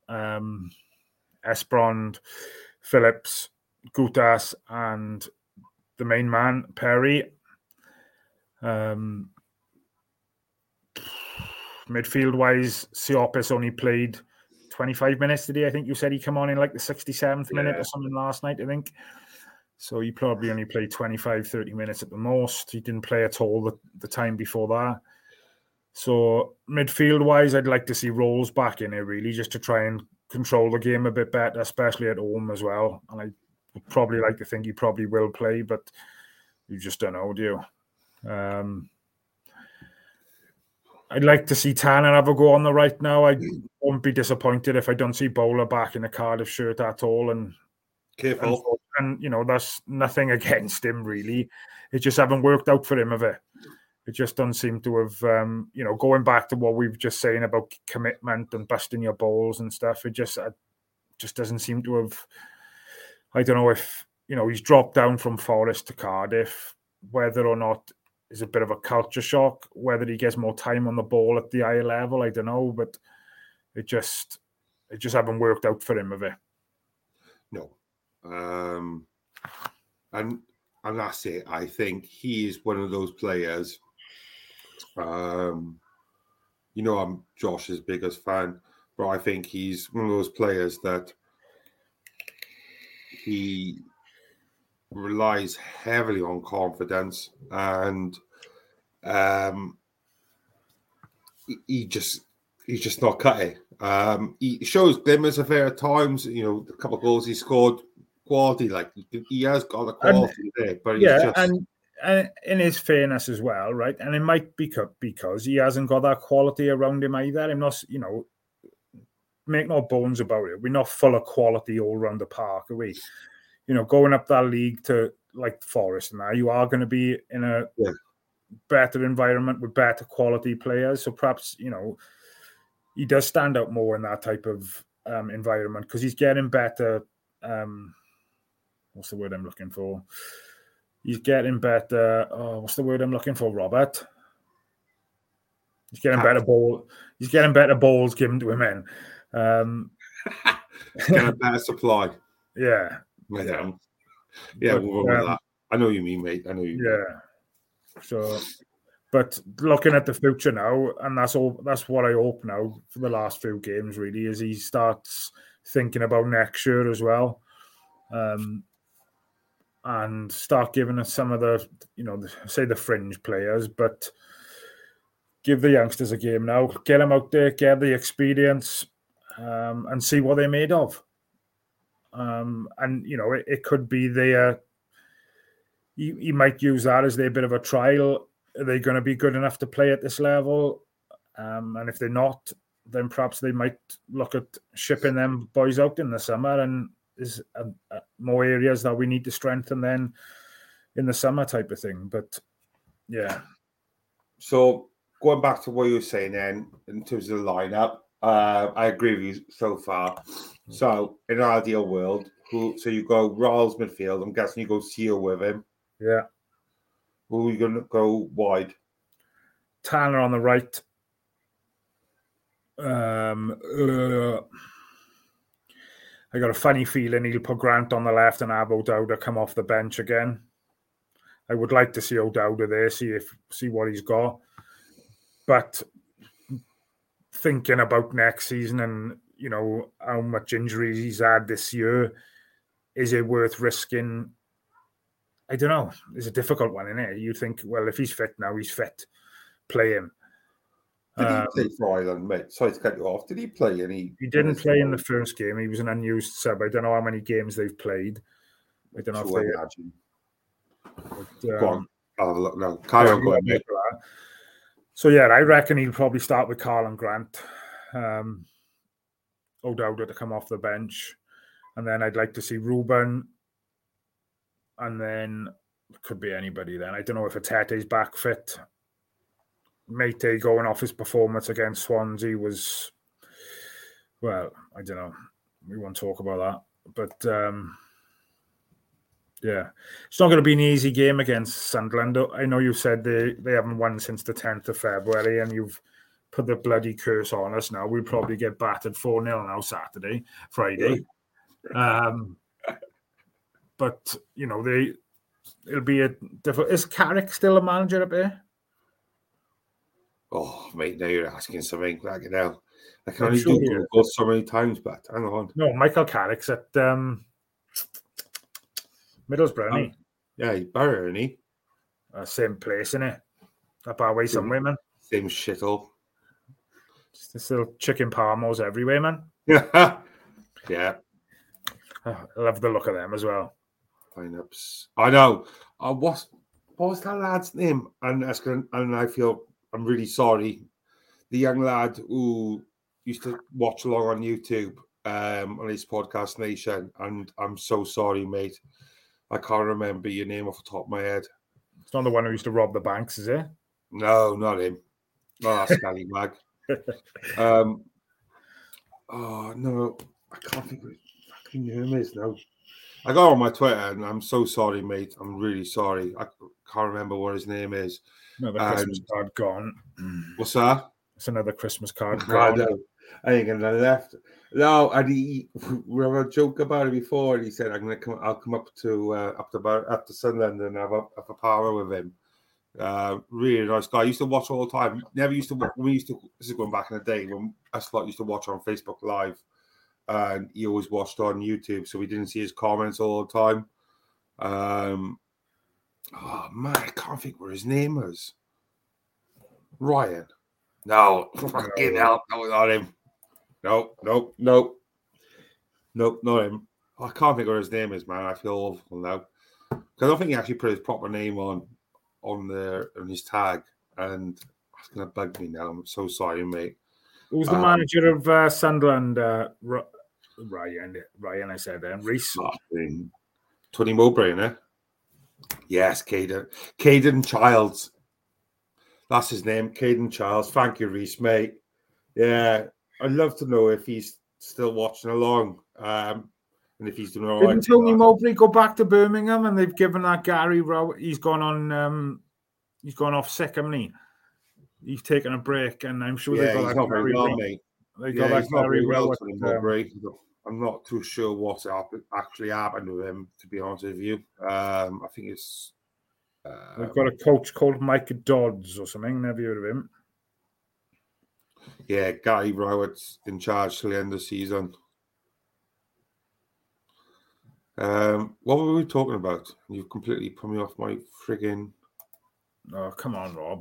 Esperon, Phillips, Gutas, and the main man, Perry. Midfield-wise, Siopis only played 25 minutes today. I think you said he came on in like the 67th minute or something last night, I think. So he probably only played 25, 30 minutes at the most. He didn't play at all the time before that. So midfield-wise, I'd like to see Rolls back in it, really, just to try and control the game a bit better, especially at home as well. And I would probably like to think he probably will play, but you just don't know, do you? I'd like to see Tanner have a go on the right now. I won't be disappointed if I don't see Bowler back in a Cardiff shirt at all. And careful. And that's nothing against him, really. It just haven't worked out for him, have it? It just doesn't seem to have, going back to what we've just saying about commitment and busting your balls and stuff. It just doesn't seem to have. I don't know if, he's dropped down from Forest to Cardiff, whether or not is a bit of a culture shock, whether he gets more time on the ball at the higher level, I don't know, but it just it just haven't worked out for him, have it? No. And that's it. I think he is one of those players. I'm Josh's biggest fan, but I think he's one of those players that he relies heavily on confidence, and he's just not cut it. He shows glimmers of it at times. A couple of goals he scored, quality, like he has got the quality there. But and in his fairness as well, right? And it might be because he hasn't got that quality around him either. I'm not, make no bones about it. We're not full of quality all around the park, are we? Going up that league to like Forest and that, you are going to be in a better environment with better quality players. So perhaps, he does stand out more in that type of environment because he's getting better. What's the word I'm looking for? He's getting better. What's the word I'm looking for, Robert? He's getting better ball. He's getting better balls given to him in. Getting a better supply. Yeah. Yeah, we'll run with that. I know what you mean, mate. I know you. Yeah. So, but looking at the future now, and that's what I hope now for the last few games. Really, is he starts thinking about next year as well, and start giving us some of the, say the fringe players, but give the youngsters a game now. Get them out there, get the experience, and see what they're made of. And it could be their. You might use that as their bit of a trial. Are they going to be good enough to play at this level? And if they're not, then perhaps they might look at shipping them boys out in the summer. And there's more areas that we need to strengthen then in the summer type of thing. But yeah. So going back to what you were saying then, in terms of the lineup, I agree with you so far. So in an ideal world, so you go Riles midfield. I'm guessing you go Seal with him. Yeah. Who are you going to go wide? Tanner on the right. I got a funny feeling he'll put Grant on the left and have O'Dowda come off the bench again. I would like to see O'Dowda there, see what he's got. But thinking about next season and how much injuries he's had this year, is it worth risking? I don't know. It's a difficult one, isn't it? You think, well, if he's fit now, he's fit. Play him. Did he play for Ireland, mate? Sorry to cut you off. Did he play any? He didn't play in the first game. He was an unused sub. I don't know how many games they've played. I don't know if they. Go on. I'll have a look now. Carry on going, mate. So yeah, I reckon he'll probably start with Carl and Grant. O'Dowda to come off the bench, and then I'd like to see Ruben. And then it could be anybody then. I don't know if Atete's back fit. Meite going off his performance against Swansea was, well, I don't know. We won't talk about that. But, yeah. It's not going to be an easy game against Sunderland. I know you said they haven't won since the 10th of February, and you've put the bloody curse on us now. We'll probably get battered 4-0 now Friday. But, it'll be a difficult. Is Carrick still a manager up there? Oh, mate, now you're asking something like it now. I can only do it so many times, but hang on. No, Michael Carrick's at Middlesbrough, isn't he? Yeah, he's Barrow, isn't he? Same place, isn't it? Up our way somewhere, man. Same shithole. Just little chicken parmos everywhere, man. Yeah. I love the look of them as well. Lineups. I know. What was that lad's name? And I feel I'm really sorry. The young lad who used to watch along on YouTube on his podcast Nation, and I'm so sorry, mate. I can't remember your name off the top of my head. It's not the one who used to rob the banks, is it? No, not him. Not that scallywag. Oh no, I can't think of it. Fucking name is now. I got on my Twitter and I'm so sorry, mate. I'm really sorry. I can't remember what his name is. Another Christmas card gone. What's that? It's another Christmas card gone. I ain't gonna left. No, and we have a joke about it before, and he said, I'll come up to Sunderland and have a power with him. Really nice guy. Used to watch all the time. Never used to watch. This is going back in the day when us lot used to watch on Facebook Live, and he always watched on YouTube, so we didn't see his comments all the time. Oh man, I can't think what his name was. Ryan. No, fucking hell, no, not him. Nope, not him. I can't think what his name is, man. I feel awful now because I don't think he actually put his proper name on his tag, and it's gonna bug me now. I'm so sorry, mate. Who's the manager of Sunderland? Ryan, I said then. Reese. Tony Mowbray, innit? Yes, Caden Childs. That's his name, Caden Childs. Thank you, Reese, mate. Yeah, I'd love to know if he's still watching along, and if he's doing all right. Didn't Tony Mowbray go back to Birmingham, and they've given that Gary Rowe? He's gone on. He's gone off sick, hasn't he? He's taken a break, and I'm sure they've got that Gary Rowe. They got that Gary Rowe. I'm not too sure what actually happened with him, to be honest with you. I think it's. They've got a coach called Mike Dodds or something. Never heard of him. Yeah, Gary Rowett's in charge till the end of the season. What were we talking about? You've completely put me off my frigging. Oh, come on, Rob.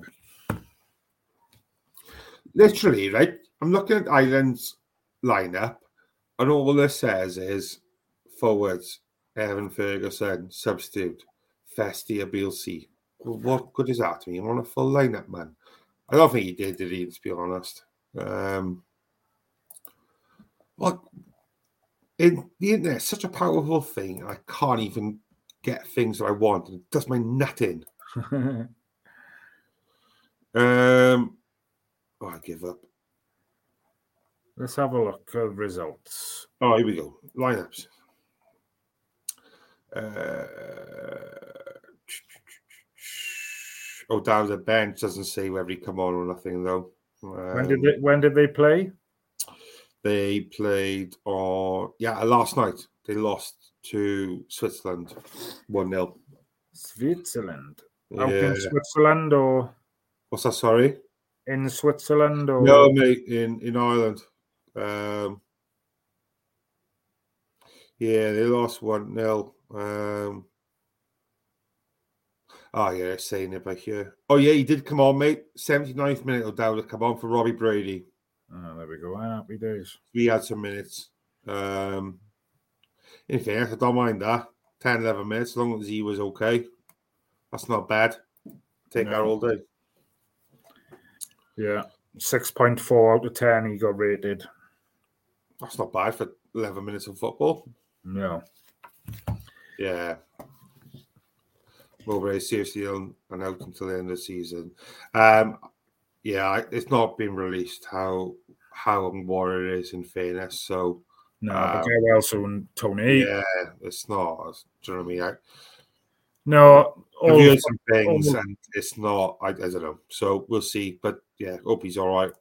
Literally, right? I'm looking at Ireland's lineup, and all this says is forwards, Evan Ferguson, substitute, Festia Bielsi. Well, what good is that to me? I'm on a full lineup, man. I don't think he did he, to be honest. Well, the internet is such a powerful thing. I can't even get things that I want. It does my nut in. I give up. Let's have a look at results. Oh, here we go. Lineups. Down the bench doesn't say whether he come on or nothing though. When did they play? They played on last night. They lost to Switzerland 1-0. Switzerland. Yeah. Out in Switzerland or what's that? Sorry. In Switzerland or no, mate, in Ireland. They lost 1-0. It's saying it back here. Oh yeah, he did come on, mate. 79th minute O'Dowd to come on for Robbie Brady. Oh, there we go. Happy days. We had some minutes. In fairness, I don't mind that. 10, 11 minutes, as long as he was okay. That's not bad. Take that all day. Yeah, 6.4 out of 10 he got rated. That's not bad for 11 minutes of football. No. Yeah. Mowbray seriously on and out until the end of the season. It's not been released how and what it is, in fairness. So no, but get well soon, Tony. Yeah, it's not. Do you know what I mean? No, I've heard some things, and it's not. I don't know. So we'll see. But yeah, hope he's all right.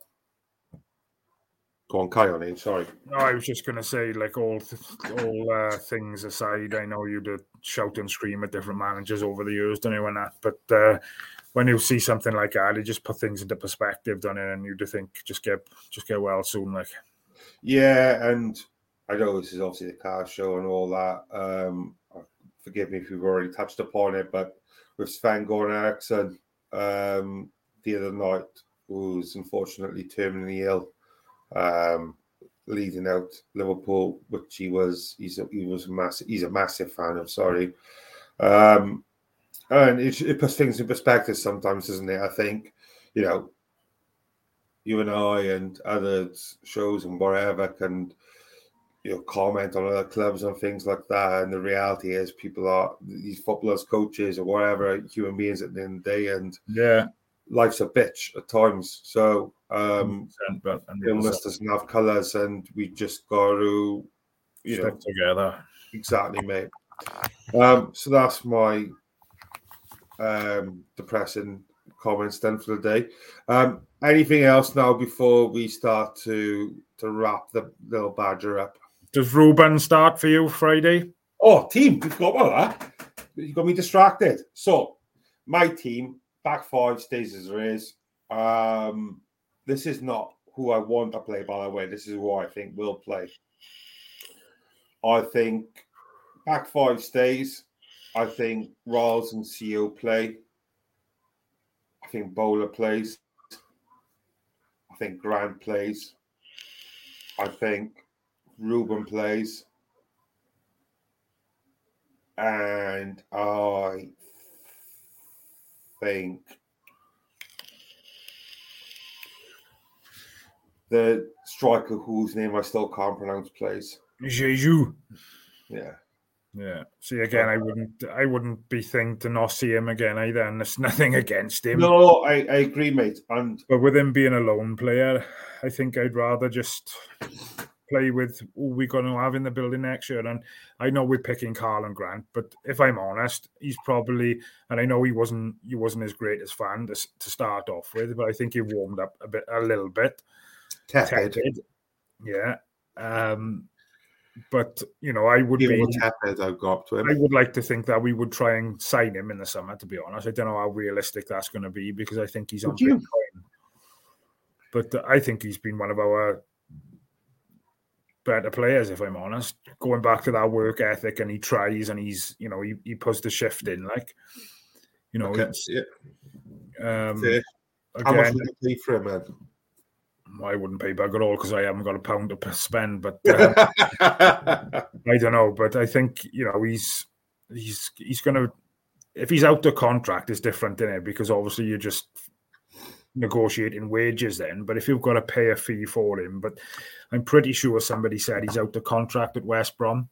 Go on, carry on. Sorry. No, I was just going to say, like all things aside, I know you did shout and scream at different managers over the years, don't you? And that, but when you see something like that, you just put things into perspective, don't you? And you do think just get well soon, like. Yeah, and I know this is obviously the car show and all that. Forgive me if we've already touched upon it, but with Sven-Goran Eriksson the other night, who's unfortunately terminally ill, leading out Liverpool, which he's a massive fan of. Sorry, and it puts things in perspective sometimes, doesn't it? I think, you and I and other shows and whatever can, comment on other clubs and things like that. And the reality is, people are these footballers, coaches, or whatever, human beings at the end of the day. And life's a bitch at times. So illness doesn't have colours, and we just got to, stick together. Exactly, mate. So that's my depressing comments done for the day. Anything else now before we start to to wrap the little badger up. Does Ruben start for you Friday? Oh, team, we forgot about that. You got me distracted. So, my team, back five stays as it is. This is not who I want to play, by the way. This is who I think will play. I think back five stays. I think Riles and CO play. I think Bowler plays. I think Grant plays. I think Ruben plays. And I think the striker whose name I still can't pronounce plays. Jeju. Yeah. Yeah. See, again, I wouldn't be thinking to not see him again either, and there's nothing against him. No, I agree, mate. But with him being a lone player, I think I'd rather just play with who we're going to have in the building next year. And I know we're picking Karlan Grant, but if I'm honest, he's probably, and I know he wasn't his greatest fan to start off with, but I think he warmed up a little bit. Tepid. Yeah. But I would be tepid. I've got up to him. I would like to think that we would try and sign him in the summer. To be honest, I don't know how realistic that's going to be because I think he's on Bitcoin. But I think he's been one of our better players, if I'm honest. Going back to that work ethic, and he tries, and he's he puts the shift in, Okay. How much would you pay for him, man? I wouldn't pay bugger all because I haven't got a pound to spend, but I don't know. But I think he's going to, if he's out of contract, it's different, isn't it? Because obviously you're just negotiating wages then. But if you've got to pay a fee for him, but I'm pretty sure somebody said he's out of contract at West Brom,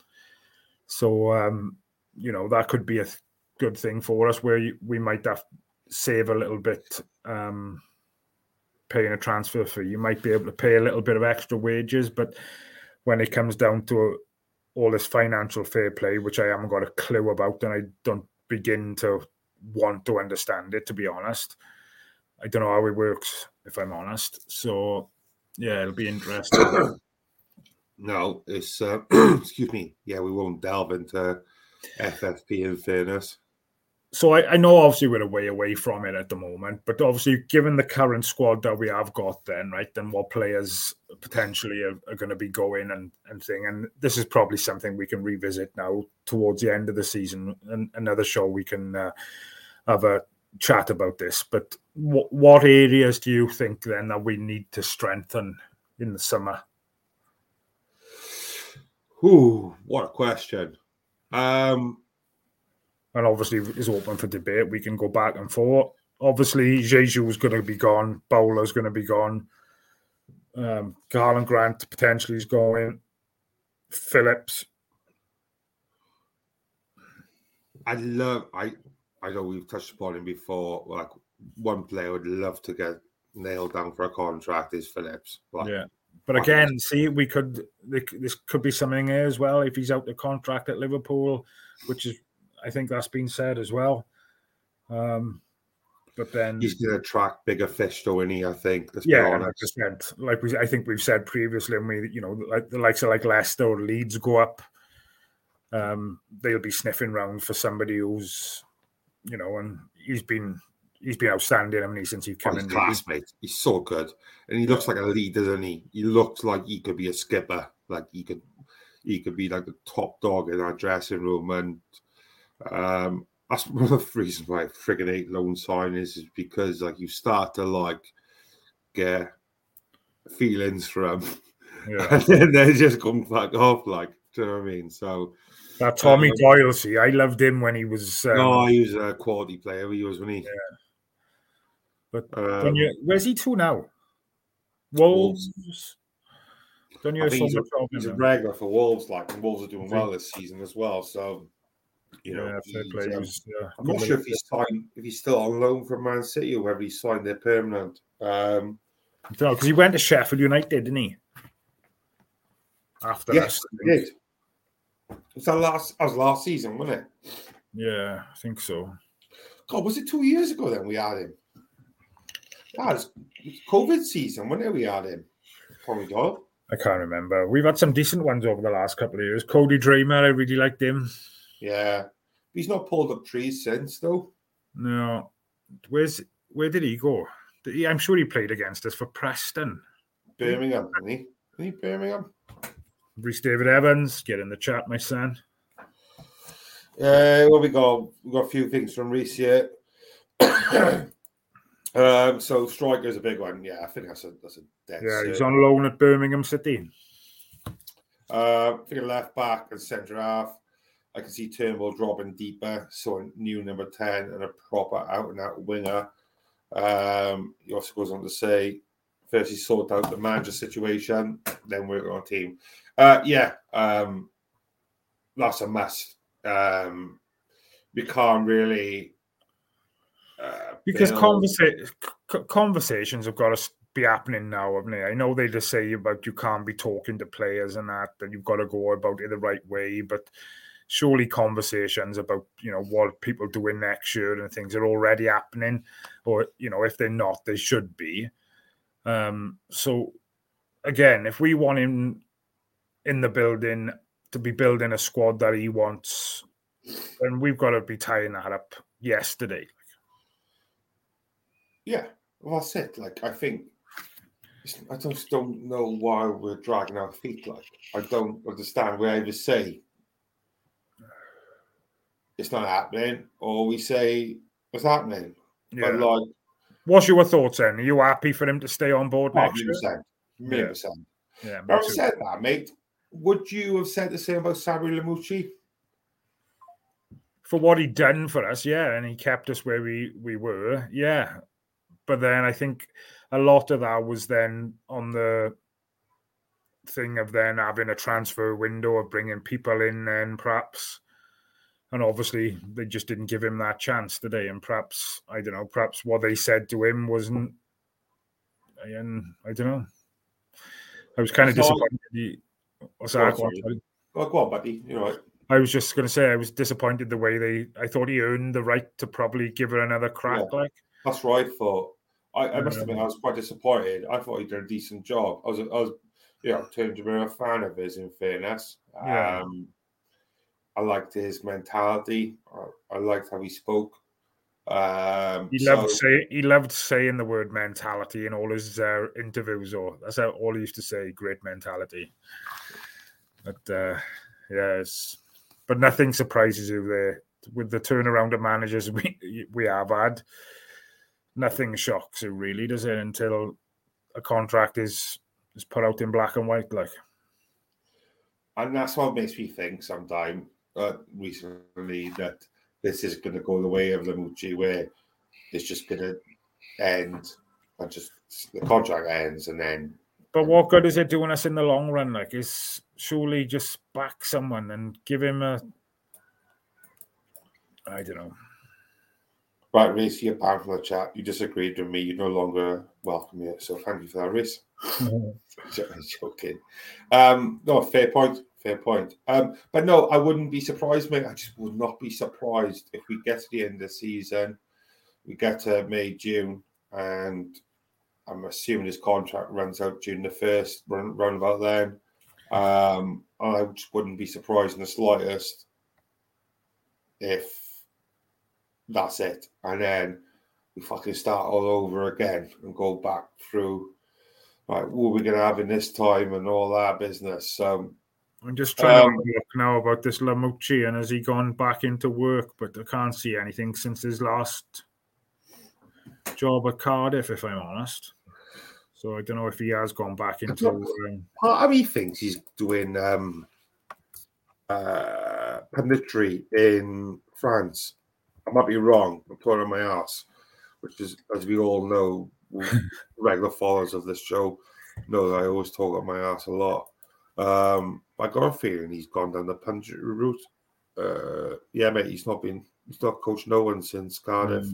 so that could be a good thing for us where we might have to save a little bit. Paying a transfer fee, you might be able to pay a little bit of extra wages, but when it comes down to all this financial fair play, which I haven't got a clue about, and I don't begin to want to understand it, to be honest. I don't know how it works, if I'm honest. So, yeah, it'll be interesting. No, it's excuse me. Yeah, we won't delve into FFP in fairness. So I know obviously we're a way away from it at the moment, but obviously given the current squad that we have got then, right, then what players potentially are going to be going and thing. And this is probably something we can revisit now towards the end of the season. And another show we can have a chat about this. But what areas do you think then that we need to strengthen in the summer? Ooh, what a question. And obviously is open for debate. We can go back and forth. Obviously, Jeju's going to be gone. Bowler's going to be gone. Karlan Grant potentially is going. Phillips. I know we've touched upon him before. Like one player I would love to get nailed down for a contract is Phillips. Yeah. But again, see, this could be something here as well. If he's out the contract at Liverpool, which is, I think that's been said as well. But then he's going to attract bigger fish, though, isn't he? I think. 100%. I think we've said previously, and like the likes of Leicester or Leeds go up, they'll be sniffing around for somebody who's, and he's been outstanding, hasn't he, since he's come in. Classmate, he's so good, and he looks like a leader, doesn't he? He looks like he could be a skipper, like he could be like the top dog in our dressing room, and that's one of the reasons why I friggin' hate loan signings is because you start to get feelings from them, and then they just come back off. Do you know what I mean? So that Tommy Doyle, see, I loved him when he was. He was a quality player. He was when he. Yeah. But where's he to now? Wolves. He's a regular for Wolves. And Wolves are doing well this season as well. So. Fair play. I'm not sure if he's still on loan from Man City or whether he signed there permanent. Because he went to Sheffield United, didn't he? After yes, he did. That was last season, wasn't it? Yeah, I think so. God, was it 2 years ago then we had him? That was COVID season, wasn't it? We had him. Tommy Doyle. I can't remember. We've had some decent ones over the last couple of years. Cody Dreamer, I really liked him. Yeah. He's not pulled up trees since, though. No. Where did he go? I'm sure he played against us for Preston. Birmingham, didn't he? Isn't he Birmingham? Reece David Evans, get in the chat, my son. Well, we got a few things from Reece here. So striker's a big one. Yeah, I think that's a dead. Yeah, he's on loan at Birmingham City. I think a left back and centre half. I can see Turnbull dropping deeper, so a new number 10 and a proper out-and-out winger. He also goes on to say, first he sort out the manager situation, then work on a team. That's a must. We can't really... because conversations have got to be happening now, haven't they? I know they just say about you can't be talking to players and that you've got to go about it the right way, but surely conversations about, what people doing next year and things are already happening, or, if they're not, they should be. So again, if we want him in the building to be building a squad that he wants, then we've got to be tying that up yesterday. Yeah, well, that's it. I think I just don't know why we're dragging our feet. I don't understand where we say it's not happening, or we say it's happening. Yeah. But what's your thoughts then? Are you happy for him to stay on board next year? 100%. Yeah. Having said that, mate, would you have said the same about Sabri Lamouchi? For what he'd done for us, yeah, and he kept us where we were, yeah. But then I think a lot of that was then on the thing of then having a transfer window of bringing people in then perhaps. And obviously they just didn't give him that chance today. And perhaps, I don't know, perhaps what they said to him wasn't, and I don't know. I was kind of disappointed. Go on, buddy. You're right. I was just going to say I was disappointed the way I thought he earned the right to probably give it another crack. Yeah, that's right. I must admit, I was quite disappointed. I thought he did a decent job. I was turned to be a fan of his, in fairness. Yeah. I liked his mentality. I liked how he spoke. He loved saying the word mentality in all his interviews. Or that's all he used to say. Great mentality. But but nothing surprises you there with the turnaround of managers we have had. Nothing shocks you really, does it? Until a contract is put out in black and white, And that's what makes me think sometime recently that this is going to go the way of Lamouchi, where it's just going to end and just the contract ends and then. But what good is it doing us in the long run? Is surely just back someone and give him I don't know. Right, Reece, you're banned from the chat. You disagreed with me. You're no longer welcome here. So thank you for that, Reece. Joking. No, fair point. But no, I wouldn't be surprised, mate. I just would not be surprised if we get to the end of the season, we get to May, June, and I'm assuming his contract runs out June the 1st, round about then. I just wouldn't be surprised in the slightest if that's it. And then we fucking start all over again and go back through, what are we going to have in this time and all that business. So I'm just trying to look now about this Lamouchi, and has he gone back into work? But I can't see anything since his last job at Cardiff, if I'm honest. So I don't know if he has gone back into. Part of me thinks he's doing punditry in France. I might be wrong. I'm pulling on my ass, which is, as we all know, regular followers of this show know that I always talk on my ass a lot. I got a feeling he's gone down the punditry route. Yeah, mate, he's not coached no one since Cardiff.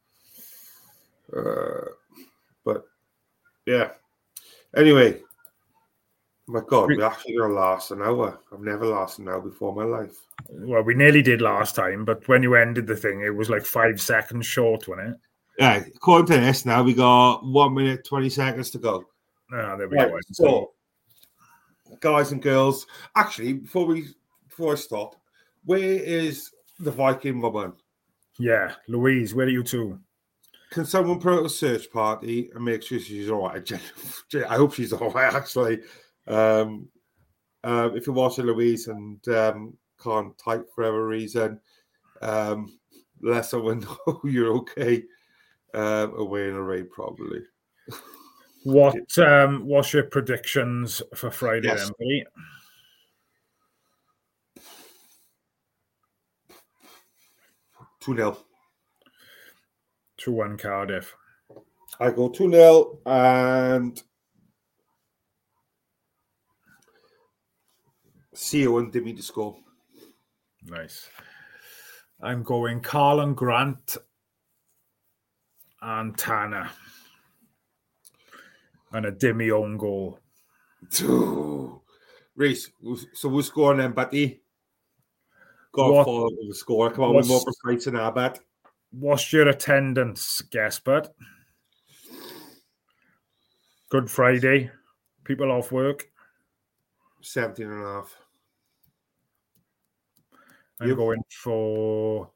But yeah. Anyway, my God, we're actually going to last an hour. I've never lasted an hour before in my life. Well, we nearly did last time, but when you ended the thing, it was like 5 seconds short, wasn't it? Yeah, according to this now, we got 1 minute, 20 seconds to go. There we right, go. So, guys and girls, actually, before I stop, where is the Viking woman? Yeah, Louise, where are you two? Can someone put out a search party and make sure she's all right? I hope she's all right, actually. If you're watching Louise and can't type for whatever reason, let someone know you're okay. Away in a raid, probably. What's your predictions for Friday, then, Pete? 2-0. 2-1 Cardiff. I go 2-0 and CEO and Dimmy to score. Nice. I'm going Carlin Grant and Tanner. And a Dimmy own goal. Reece, so we'll score on them, Batty. Go follow the score. Come on, we're more precise than our bet. What's your attendance, Gaspard? Good Friday. People off work. 17.5. I'm going for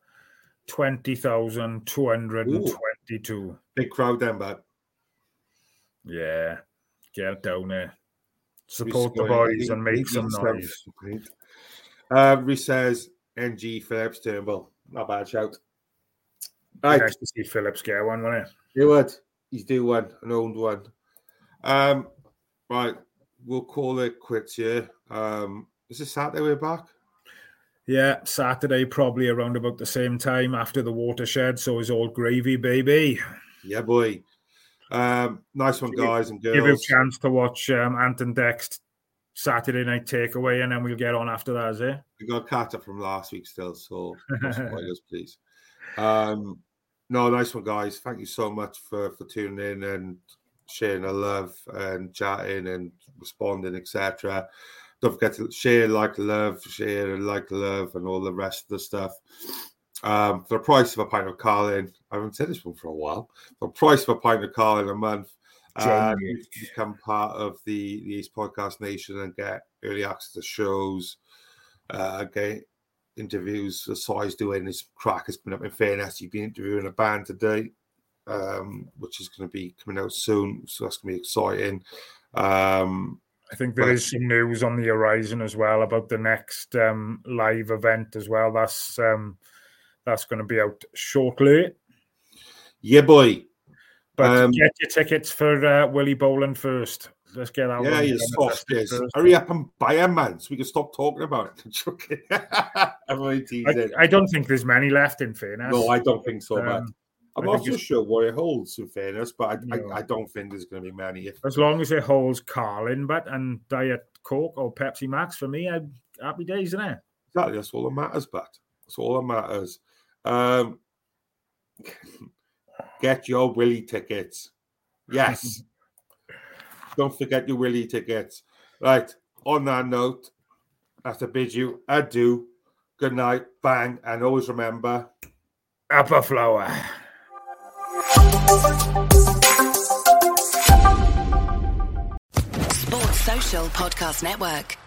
20,222. Big crowd then, but yeah, get down there. Support the boys and make some noise. Reece says NG Phillips Turnbull. Not bad shout. Right. Nice to see Phillips get one, wasn't it? He would. He's due one, an owned one. Right, we'll call it quits here. Is it Saturday we're back? Yeah, Saturday probably around about the same time after the watershed. So is all gravy, baby. Yeah, boy. Nice one, guys and girls. Give you a chance to watch Ant and Dex Saturday night takeaway, and then we'll get on after that, is it? We got catch up from last week still, so no spoilers, please. No, nice one, guys. Thank you so much for tuning in and sharing the love and chatting and responding, etc. Don't forget to share, like, love, and all the rest of the stuff. For the price of a pint of Carling, I haven't said this one for a while. For the price of a pint of Carling a month, you become part of the East Podcast Nation and get early access to shows, get interviews. So I was doing this crack has been up in fairness. You've been interviewing a band today, which is going to be coming out soon. So that's going to be exciting. I think there is some news on the horizon as well about the next live event as well. That's going to be out shortly. Yeah, boy. But get your tickets for Willie Boland first. Let's get that. Yeah, you soft days. Hurry up and buy them, man, so we can stop talking about it. I don't think there's many left, in fairness. No, I don't think so, man. I'm not so sure what it holds, in fairness, but I don't think there's going to be many. As long as it holds Carling, and Diet Coke or Pepsi Max, for me, I'm happy days, isn't it? Exactly, that's all that matters, but that's all that matters. Get your Willie tickets. Yes. Don't forget your Willie tickets. Right, on that note, I have to bid you adieu. Good night, bang, and always remember, Upper Flower. Sports Social Podcast Network.